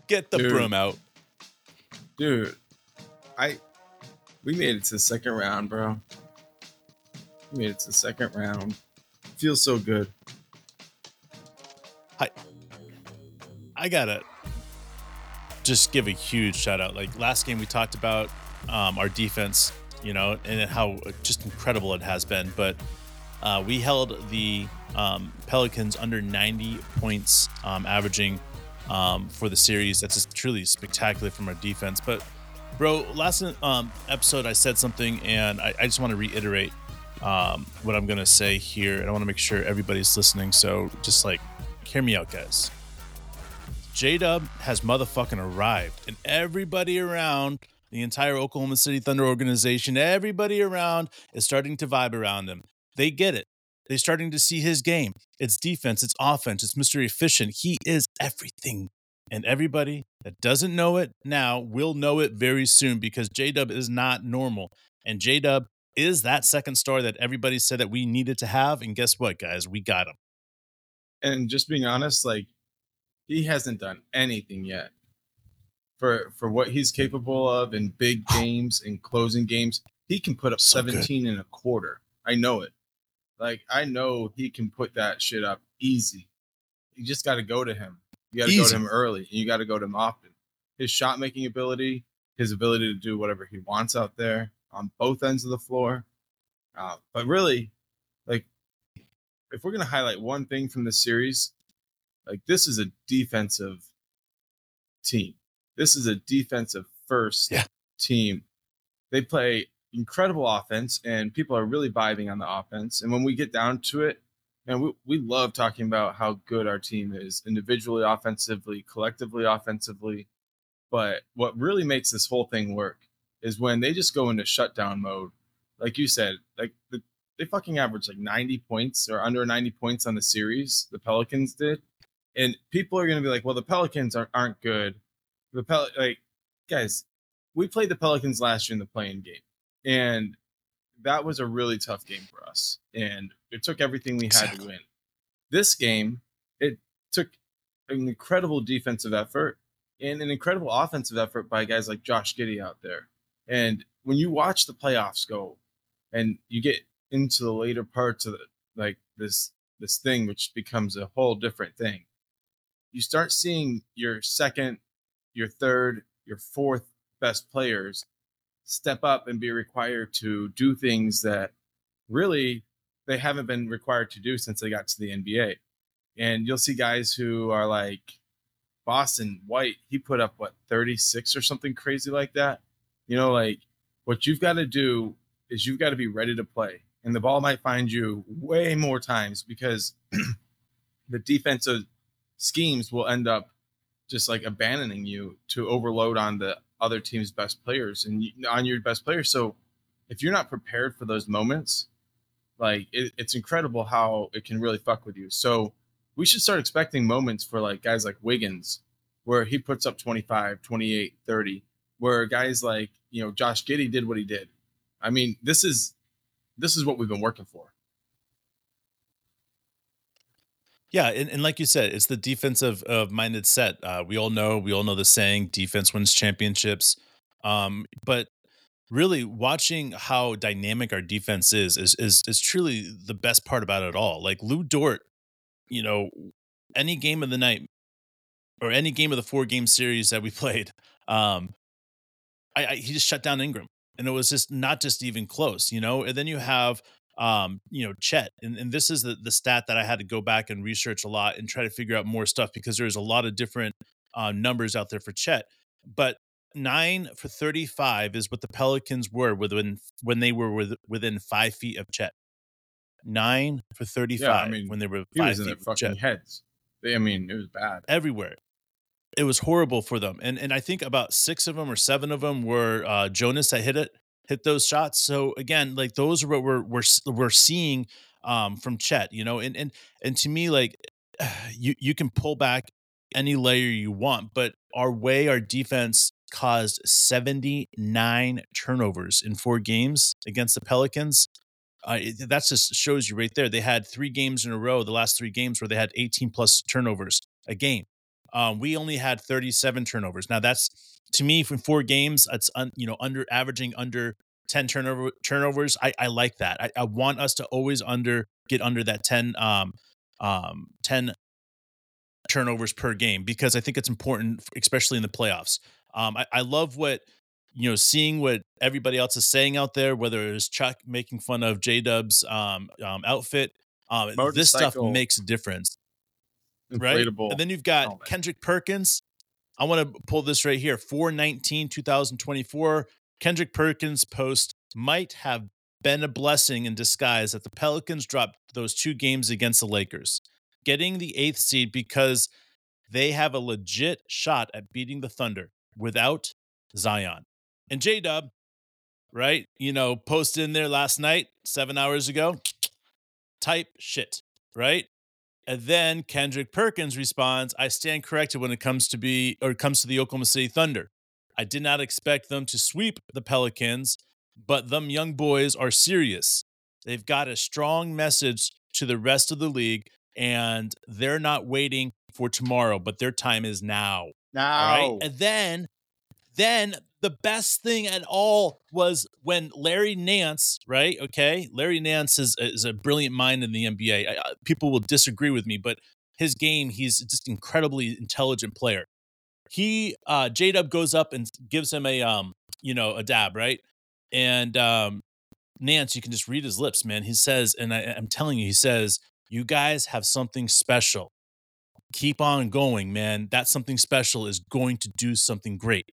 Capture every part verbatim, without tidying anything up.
Get the Dude. broom out. Dude, I we made it to the second round, bro. We made it to the second round. Feels so good. I, I gotta just give a huge shout out. Like last game we talked about um, our defense, you know, and how just incredible it has been. But uh, we held the um, Pelicans under ninety points, um, averaging um, for the series. That's just truly spectacular from our defense. But bro, last um, episode I said something, and I, I just want to reiterate um, what I'm gonna say here, and I want to make sure everybody's listening. So just like, hear me out, guys. J-Dub has motherfucking arrived, and everybody around the entire Oklahoma City Thunder organization, everybody around is starting to vibe around him. They get it. They're starting to see his game. It's defense, it's offense, it's Mister Efficient. He is everything. And everybody that doesn't know it now will know it very soon, because J-Dub is not normal. And J-Dub is that second star that everybody said that we needed to have. And guess what, guys? We got him. And just being honest, like, he hasn't done anything yet for for what he's capable of in big games and closing games. He can put up So seventeen good. and a quarter. I know it. Like, I know he can put that shit up easy. You just got to go to him. You got to go to him early, and you got to go to him often. His shot making ability, his ability to do whatever he wants out there on both ends of the floor. Uh, but really, like, if we're gonna highlight one thing from this series, like, this is a defensive team. This is a defensive first Yeah. team. They play incredible offense, and people are really vibing on the offense. And when we get down to it, and we, we love talking about how good our team is individually, offensively, collectively, offensively. But what really makes this whole thing work is when they just go into shutdown mode. Like you said, like the, they fucking averaged like ninety points or under ninety points on the series. The Pelicans did. And people are going to be like, well, the Pelicans aren't, aren't good. The Pel- like, guys, we played the Pelicans last year in the playing game. And that was a really tough game for us. And it took everything we had to win. This game, it took an incredible defensive effort and an incredible offensive effort by guys like Josh Giddey out there. And when you watch the playoffs go and you get into the later parts of the, like this this thing, which becomes a whole different thing, you start seeing your second, your third, your fourth best players step up and be required to do things that really they haven't been required to do since they got to the N B A. And you'll see guys who are like Boston White. He put up, what, thirty-six or something crazy like that. You know, like, what you've got to do is you've got to be ready to play. And the ball might find you way more times because the defensive schemes will end up just like abandoning you to overload on the other team's best players and on your best players. So if you're not prepared for those moments, like it, it's incredible how it can really fuck with you. So we should start expecting moments for like guys like Wiggins, where he puts up twenty-five, twenty-eight, thirty, where guys like, you know, Josh Giddey did what he did. I mean, this is, this is what we've been working for. Yeah, and, and like you said, it's the defensive of minded set. Uh, we all know, we all know the saying, defense wins championships. Um, but really, watching how dynamic our defense is is is is truly the best part about it all. Like Lou Dort, you know, any game of the night or any game of the four game series that we played, um, I, I he just shut down Ingram, and it was just not just even close, you know. And then you have um, you know, Chet, and, and this is the the stat that I had to go back and research a lot and try to figure out more stuff because there's a lot of different uh, numbers out there for Chet, but nine for thirty-five is what the Pelicans were within when they were with, within five feet of Chet. Nine for thirty-five Yeah, I mean, when they were he five was in their feet with fucking Chet. heads. They, I mean, it was bad. Everywhere. It was horrible for them. And and I think about six of them or seven of them were uh, Jonas that hit it, hit those shots. So again, like those are what we're we're we're seeing um, from Chet, you know. And and and to me, like you you can pull back any layer you want, but our way our defense caused seventy-nine turnovers in four games against the Pelicans. Uh, it, that just shows you right there. They had three games in a row, the last three games where they had eighteen plus turnovers a game. Um, we only had thirty-seven turnovers. Now that's to me from four games. That's un, you know under averaging under ten turnover turnovers. I, I like that. I, I want us to always under get under that ten um um ten turnovers per game because I think it's important, especially in the playoffs. Um, I, I love what you know, seeing what everybody else is saying out there, whether it's Chuck making fun of J Dub's um, um, outfit. Um, this stuff Motorcycle, makes a difference, right? And inflatable then you've got helmet. Kendrick Perkins. I want to pull this right here. four nineteen twenty twenty-four. Kendrick Perkins post might have been a blessing in disguise that the Pelicans dropped those two games against the Lakers, getting the eighth seed because they have a legit shot at beating the Thunder without Zion. And J Dub, right? You know, posted in there last night, seven hours ago, type shit, right? And then Kendrick Perkins responds, I stand corrected when it comes to be or it comes to the Oklahoma City Thunder. I did not expect them to sweep the Pelicans, but them young boys are serious. They've got a strong message to the rest of the league, and they're not waiting for tomorrow, but their time is now. All right. Now, And then then the best thing at all was when Larry Nance, right? Okay. Larry Nance is, is a brilliant mind in the N B A. I, I- people will disagree with me, but his game, he's just incredibly intelligent player. He, uh, J Dub goes up and gives him a, um, you know, a dab, right? And um, Nance, you can just read his lips, man. He says, and I, I'm telling you, he says, you guys have something special. Keep on going, man. That something special is going to do something great.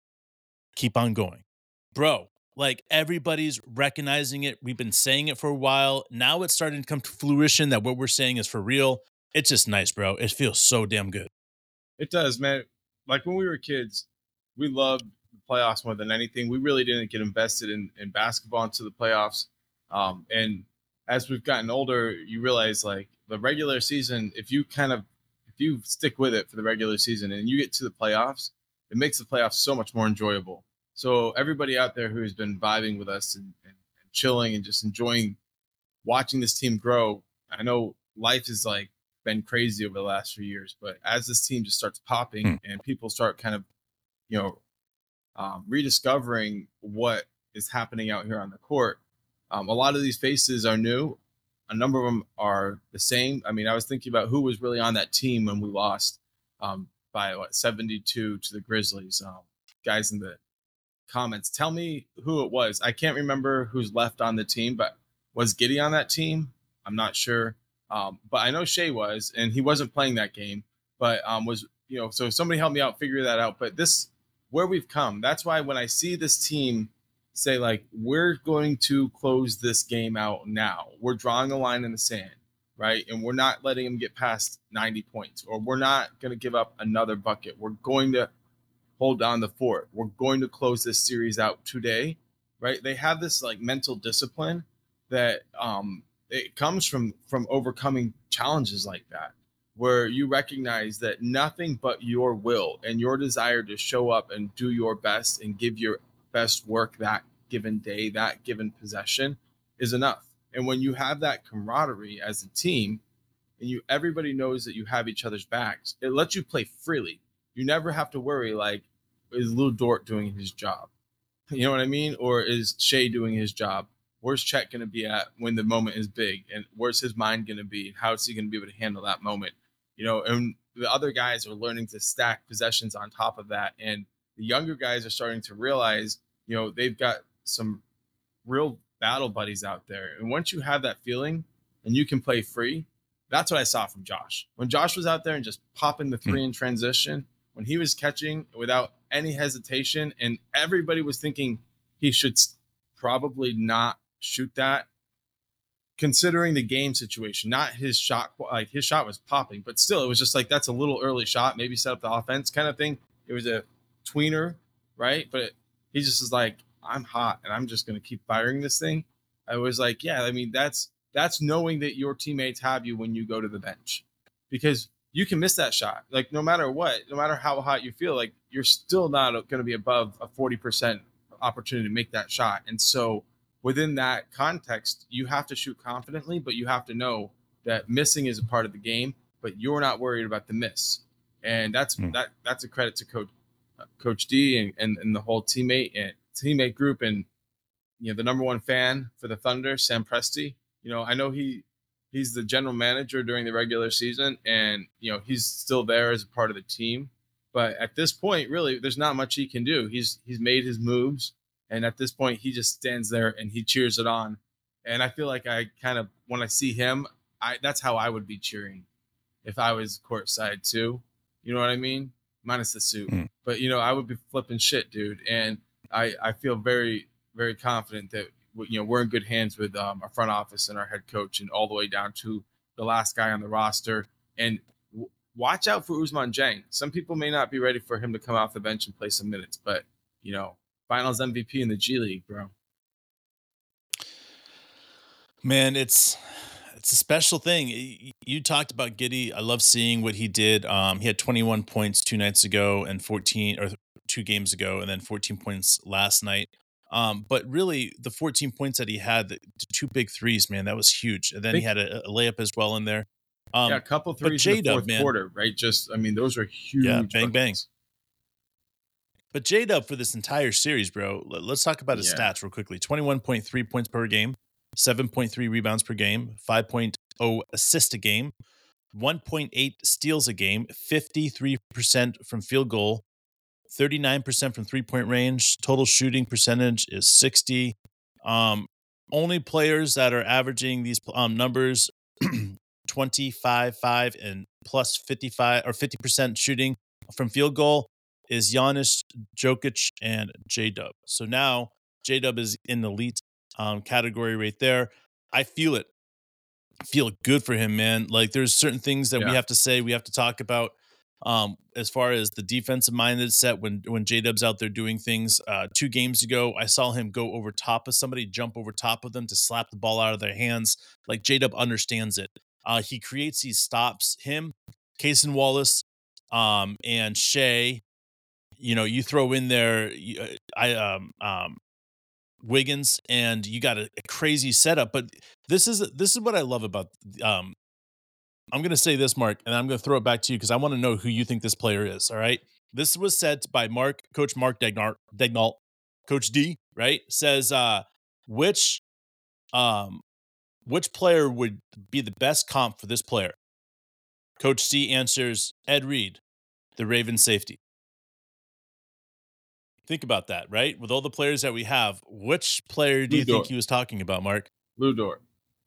Keep on going. Bro, like everybody's recognizing it. We've been saying it for a while. Now it's starting to come to fruition that what we're saying is for real. It's just nice, bro. It feels so damn good. it does, man. Like when we were kids, we loved the playoffs more than anything. We really didn't get invested in, in basketball into the playoffs. Um, and as we've gotten older, you realize like the regular season, if you kind of if you stick with it for the regular season and you get to the playoffs, it makes the playoffs so much more enjoyable. So everybody out there who has been vibing with us and, and, and chilling and just enjoying watching this team grow. I know life has like been crazy over the last few years, but as this team just starts popping Hmm. and people start kind of, you know, um, rediscovering what is happening out here on the court, um, a lot of these faces are new. A number of them are the same. I mean, I was thinking about who was really on that team when we lost um, by what seventy-two to the Grizzlies. Um, guys in the comments, tell me who it was. I can't remember who's left on the team, but was Giddy on that team? I'm not sure. Um, but I know Shea was, and he wasn't playing that game, but um, was, you know, so somebody help me out, figure that out. But this, where we've come, that's why when I see this team say, like, we're going to close this game out now, we're drawing a line in the sand, right? And we're not letting them get past ninety points, or we're not going to give up another bucket. We're going to hold down the fort. We're going to close this series out today, right? They have this like mental discipline that um, it comes from from overcoming challenges like that, where you recognize that nothing but your will and your desire to show up and do your best and give your best work that given day, that given possession is enough. And when you have that camaraderie as a team, and you everybody knows that you have each other's backs, it lets you play freely. You never have to worry like, is Lou Dort doing his job? You know what I mean? Or is Shea doing his job? Where's Chet going to be at when the moment is big? And where's his mind going to be? How is he going to be able to handle that moment? You know, and the other guys are learning to stack possessions on top of that. And the younger guys are starting to realize, you know, they've got some real battle buddies out there. And once you have that feeling and you can play free, that's what I saw from Josh. When Josh was out there and just popping the three in transition, when he was catching without any hesitation, and everybody was thinking he should probably not shoot that, considering the game situation, not his shot. Like his shot was popping, but still, it was just like that's a little early shot. Maybe set up the offense kind of thing. It was a tweener, right? But he just is like, I'm hot, and I'm just going to keep firing this thing. I was like, yeah, I mean, that's that's knowing that your teammates have you when you go to the bench, because you can miss that shot. Like no matter what, no matter how hot you feel, like you're still not going to be above a forty percent opportunity to make that shot. And so within that context, you have to shoot confidently, but you have to know that missing is a part of the game, but you're not worried about the miss. And that's Hmm. that that's a credit to Coach uh, Coach D and, and and the whole teammate and teammate group, and you know the number one fan for the Thunder, Sam Presti. You know, I know he he's the general manager during the regular season, and you know he's still there as a part of the team. But at this point, really, there's not much he can do. He's he's made his moves, and at this point, he just stands there and he cheers it on. And I feel like I kind of when I see him, I that's how I would be cheering if I was courtside too. You know what I mean? Minus the suit. Hmm. But you know, I would be flipping shit, dude. And I I feel very very confident that you know we're in good hands with um, our front office and our head coach, and all the way down to the last guy on the roster. And w- watch out for Usman Jang. Some people may not be ready for him to come off the bench and play some minutes, but you know, Finals M V P in the G League, bro. Man, it's it's a special thing. Y- You talked about Giddy. I love seeing what he did. Um, he had twenty-one points two nights ago and fourteen or two games ago, and then fourteen points last night. Um, but really, the fourteen points that he had, the the two big threes, man, that was huge. And then he Think had a, a layup as well in there. yeah, a Um, couple but threes in the J Dub, fourth man, quarter, right? Just I mean, those are yeah, huge bang bang. buckets. But J Dub for this entire series, bro, let- let's talk about his Yeah. stats real quickly. twenty-one point three points per game, seven point three rebounds per game, five point oh assists a game, one point eight steals a game, fifty-three percent from field goal, thirty-nine percent from three point range. Total shooting percentage is sixty. Um, only players that are averaging these um, numbers twenty-five, five, and plus fifty-five or fifty percent shooting from field goal is Giannis, Jokic, and J Dub. So now J Dub is in the elite um, category right there. I feel it. Feel good for him, man. Like there's certain things that we Yeah. have to say, we have to talk about. Um, as far as the defensive minded set, when when J Dub's out there doing things, uh, two games ago, I saw him go over top of somebody, jump over top of them to slap the ball out of their hands. Like J Dub understands it. Uh, he creates these stops. Him, Cason Wallace, um, and Shea. You know, you throw in there, you- uh, I um um Wiggins, and you got a, a crazy setup. But this is this is what I love about um I'm going to say this, Mark, and I'm going to throw it back to you because I want to know who you think this player is. All right. This was said by Mark, Coach Mark Degnart, Degnalt, Coach D, right? Says, uh, which um, which player would be the best comp for this player? Coach C answers Ed Reed, the Ravens safety. Think about that, right? With all the players that we have, which player do Lou you think Dort. he was talking about, Mark? Lou Dort.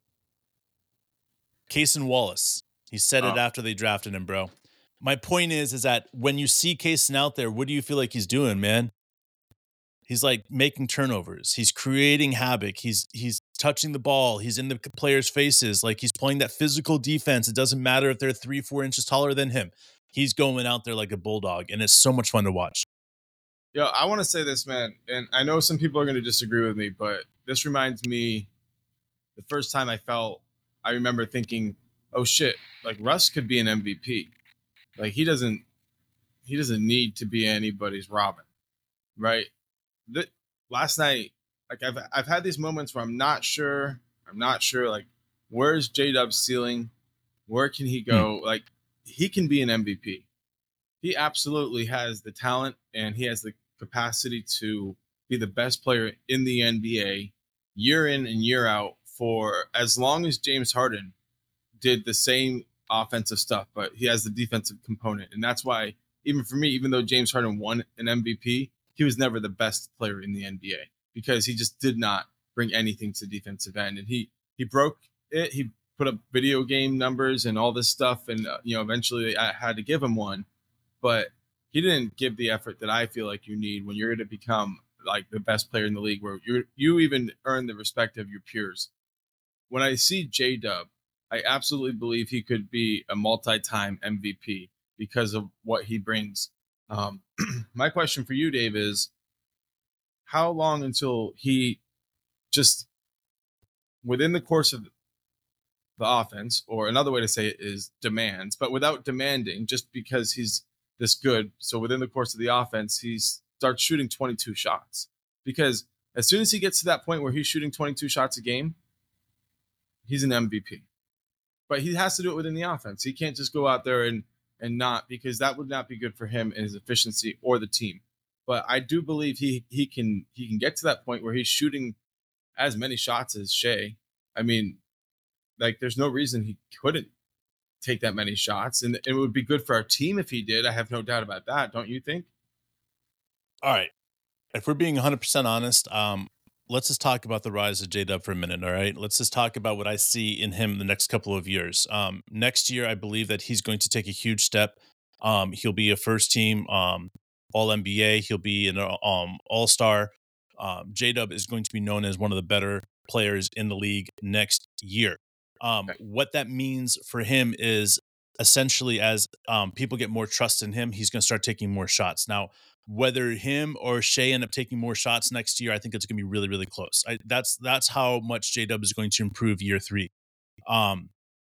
Cason Wallace. He said it Oh, after they drafted him, bro. My point is, is that when you see Cason out there, what do you feel like he's doing, man? He's like making turnovers. He's creating havoc. He's he's touching the ball. He's in the players' faces. Like he's playing that physical defense. It doesn't matter if they're three, four inches taller than him. He's going out there like a bulldog, and it's so much fun to watch. yeah. I want to say this, man, and I know some people are going to disagree with me, but this reminds me the first time I felt. I remember thinking, "Oh shit! Like Russ could be an M V P. Like he doesn't. He doesn't need to be anybody's Robin, right?" The, last night, like I've I've had these moments where I'm not sure. I'm not sure. Like, where's J Dub's ceiling? Where can he Hmm. go? Like, he can be an M V P. He absolutely has the talent and he has the capacity to be the best player in the N B A year in and year out for as long as James Harden did the same offensive stuff, but he has the defensive component. And that's why, even for me, even though James Harden won an M V P, he was never the best player in the N B A because he just did not bring anything to the defensive end. And he he broke it. He put up video game numbers and all this stuff. And, uh, you know, eventually I had to give him one. But he didn't give the effort that I feel like you need when you're going to become like the best player in the league, where you you even earn the respect of your peers. When I see J Dub, I absolutely believe he could be a multi-time M V P because of what he brings. Um, my question for you, Dave, is how long until he just within the course of the offense, or another way to say it is demands, but without demanding, just because he's this good. So within the course of the offense, he starts shooting twenty-two shots. Because as soon as he gets to that point where he's shooting twenty-two shots a game, he's an M V P. But he has to do it within the offense. He can't just go out there and and not because that would not be good for him and his efficiency or the team. But I do believe he he can he can get to that point where he's shooting as many shots as Shea. I mean, like there's no reason he couldn't take that many shots, and it would be good for our team if he did. I have no doubt about that. Don't you think? All right. If we're being one hundred percent honest, um, let's just talk about the rise of J Dub for a minute. All right. Let's just talk about what I see in him the next couple of years. Um, next year, I believe that he's going to take a huge step. Um, he'll be a first team um, All N B A. He'll be an uh, um, All Star. Um, J Dub is going to be known as one of the better players in the league next year. Um, Okay. what that means for him is essentially as um, people get more trust in him, he's going to start taking more shots. Now, whether him or Shea end up taking more shots next year, I think it's going to be really, really close. I, that's that's how much J Dub is going to improve year three. Um,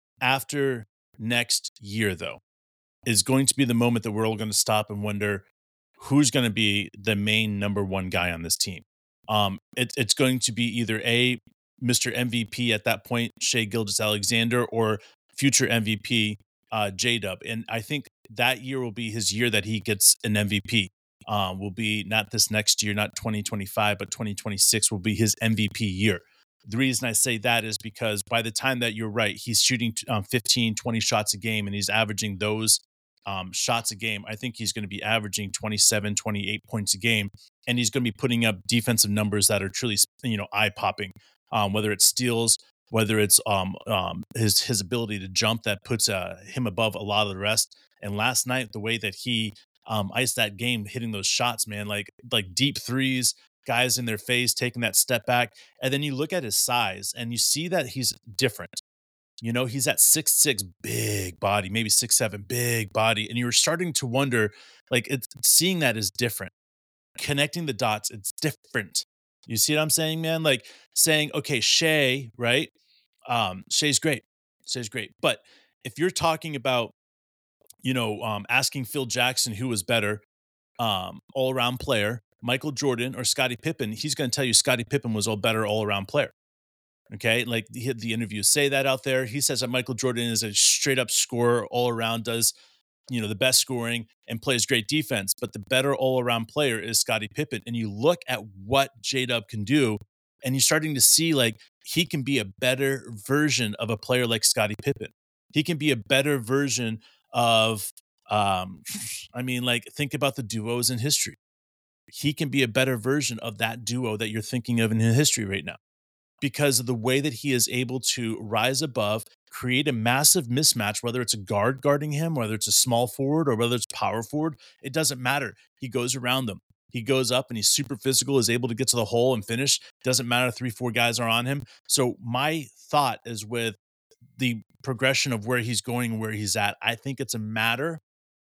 after next year, though, is going to be the moment that we're all going to stop and wonder who's going to be the main number one guy on this team. Um, it, it's going to be either a Mister M V P at that point, Shea Gilgeous-Alexander, or future M V P uh, J Dub, and I think that year will be his year that he gets an M V P. Um, will be not this next year, not twenty twenty-five, but twenty twenty-six will be his M V P year. The reason I say that is because by the time that you're right, he's shooting um, fifteen, twenty shots a game and he's averaging those um, shots a game. I think he's going to be averaging twenty-seven, twenty-eight points a game. And he's going to be putting up defensive numbers that are truly, you know, eye popping, um, whether it's steals, whether it's um, um, his, his ability to jump that puts uh, him above a lot of the rest. And last night, the way that he um, iced that game, hitting those shots, man, like, like deep threes, guys in their face, taking that step back. And then you look at his size and you see that he's different. You know, he's at six six, big body, maybe six seven, big body. And you were starting to wonder, like, it's seeing that is different. Connecting the dots, it's different. You see what I'm saying, man? Like saying, okay, Shea, right? Um, Shea's great. Shea's great. But if you're talking about, you know, um, asking Phil Jackson who was better, um, all around player, Michael Jordan or Scottie Pippen, he's going to tell you Scottie Pippen was a better all around player. Okay, like the, the interviews say that out there. He says that Michael Jordan is a straight up scorer all around, does you know the best scoring and plays great defense, but the better all around player is Scottie Pippen. And you look at what J Dub can do, and you're starting to see like he can be a better version of a player like Scottie Pippen. He can be a better version of, um, I mean, like think about the duos in history. He can be a better version of that duo that you're thinking of in history right now because of the way that he is able to rise above, create a massive mismatch, whether it's a guard guarding him, whether it's a small forward, or whether it's power forward. It doesn't matter. He goes around them. He goes up and he's super physical, is able to get to the hole and finish. Doesn't matter. Three, four guys are on him. So my thought is with the progression of where he's going and where he's at, I think it's a matter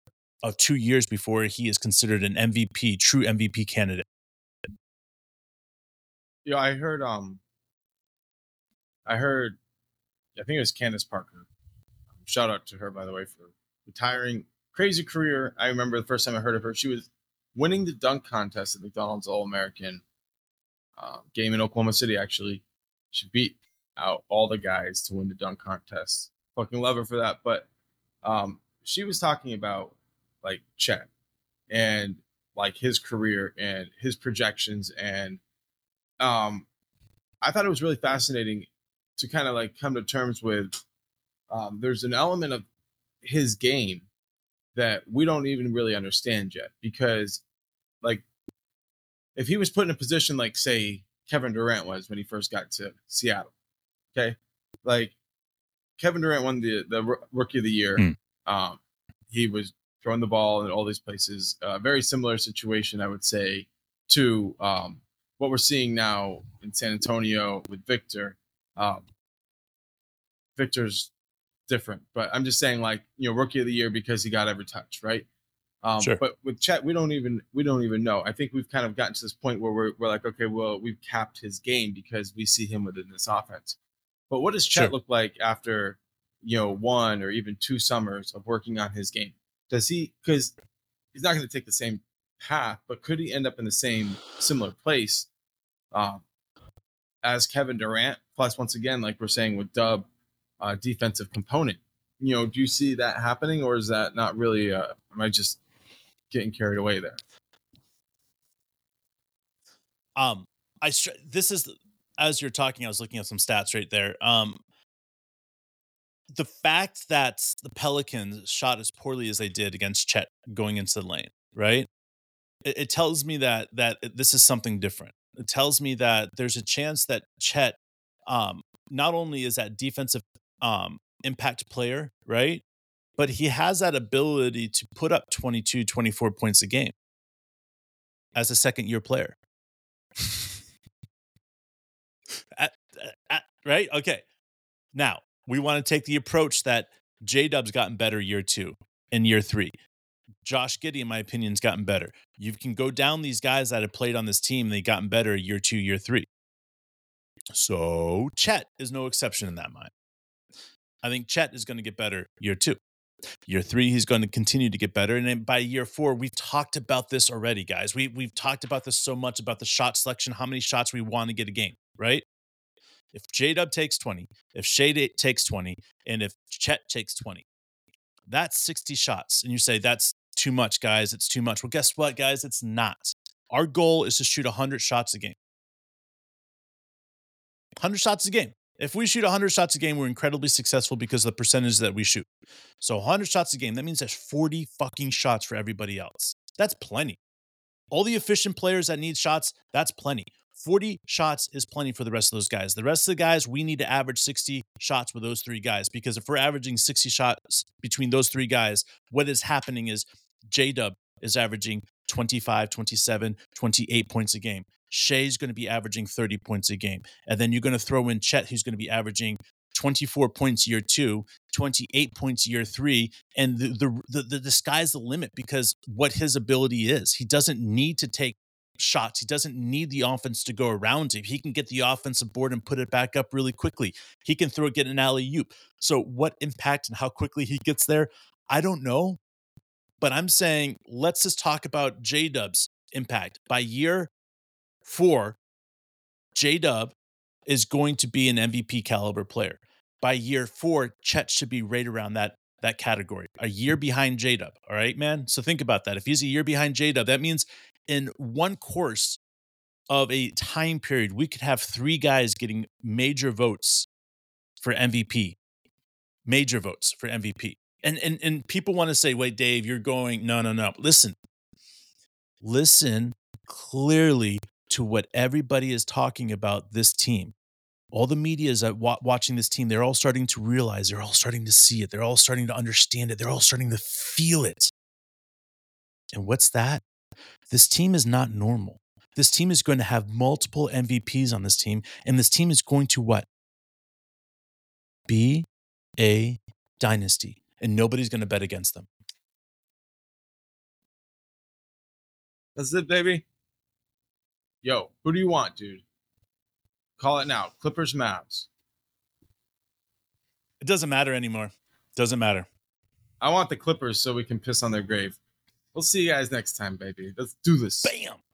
of two years before he is considered an M V P, true M V P candidate. Yeah, I heard um I heard I think it was Candace Parker. Shout out to her, by the way, for retiring. Crazy career. I remember the first time I heard of her. She was winning the dunk contest at McDonald's All American uh, game in Oklahoma City, actually. She beat out all the guys to win the dunk contest. Fucking love her for that. But um, she was talking about like Chet and like his career and his projections. And um, I thought it was really fascinating to kind of like come to terms with um, there's an element of his game that we don't even really understand yet because like if he was put in a position like say Kevin Durant was when he first got to Seattle, okay, like Kevin Durant won the the rookie of the year. Mm. Um, he was throwing the ball in all these places. Uh, very similar situation, I would say, to um, what we're seeing now in San Antonio with Victor. Um, Victor's different, but I'm just saying, like, you know, rookie of the year because he got every touch, right? Um, Sure. But with Chet, we don't even we don't even know. I think we've kind of gotten to this point where we're we're like, okay, well, we've capped his game because we see him within this offense. But what does Chet Sure. look like after, you know, one or even two summers of working on his game? Does he? Because he's not going to take the same path, but could he end up in the same similar place um, as Kevin Durant? Plus, once again, like we're saying with Dub, uh, defensive component. you know, do you see that happening, or is that not really? Uh, am I just getting carried away there? Um, I str- this is as you're talking, I was looking at some stats right there. Um, the fact that the Pelicans shot as poorly as they did against Chet going into the lane, right? It, it tells me that that this is something different. It tells me that there's a chance that Chet, um, not only is that defensive um, impact player, right? But he has that ability to put up twenty-two, twenty-four points a game as a second year player. at, at, right? Okay. Now, we want to take the approach that J-Dub's gotten better year two and year three. Josh Giddey, in my opinion, has gotten better. You can go down these guys that have played on this team, they've gotten better year two, year three. So Chet is no exception in that mind. I think Chet is going to get better year two. Year three, he's going to continue to get better. And then by year four, we've talked about this already, guys. We, we've talked about this so much about the shot selection, how many shots we want to get a game, right? If J-Dub takes twenty, if Shade takes twenty, and if Chet takes twenty, that's sixty shots. And you say, that's too much, guys. It's too much. Well, guess what, guys? It's not. Our goal is to shoot one hundred shots a game. one hundred shots a game. If we shoot one hundred shots a game, we're incredibly successful because of the percentage that we shoot. So one hundred shots a game, that means there's forty fucking shots for everybody else. That's plenty. All the efficient players that need shots, that's plenty. forty shots is plenty for the rest of those guys. The rest of the guys, we need to average sixty shots with those three guys, because if we're averaging sixty shots between those three guys, what is happening is J-Dub is averaging twenty-five, twenty-seven, twenty-eight points a game. Shay's going to be averaging thirty points a game. And then you're going to throw in Chet, who's going to be averaging twenty-four points year two, twenty-eight points year three, and the, the the the the sky's the limit because what his ability is. He doesn't need to take shots. He doesn't need the offense to go around him. He can get the offensive board and put it back up really quickly. He can throw get an alley-oop. So what impact and how quickly he gets there, I don't know. But I'm saying let's just talk about J-Dub's impact. By year four, J-Dub is going to be an M V P caliber player. By year four, Chet should be right around that, that category, a year behind J-Dub. All right, man? So think about that. If he's a year behind J-Dub, that means in one course of a time period, we could have three guys getting major votes for M V P. Major votes for M V P. And, and, and people want to say, wait, Dave, you're going, no, no, no. Listen. Listen clearly to what everybody is talking about this team. All the media is watching this team. They're all starting to realize, they're all starting to see it. They're all starting to understand it. They're all starting to feel it. And what's that? This team is not normal. This team is going to have multiple M V Ps on this team. And this team is going to what? Be a dynasty. And nobody's going to bet against them. That's it, baby. Yo, who do you want, dude? Call it now. Clippers, Mavs. It doesn't matter anymore. Doesn't matter. I want the Clippers so we can piss on their grave. We'll see you guys next time, baby. Let's do this. Bam.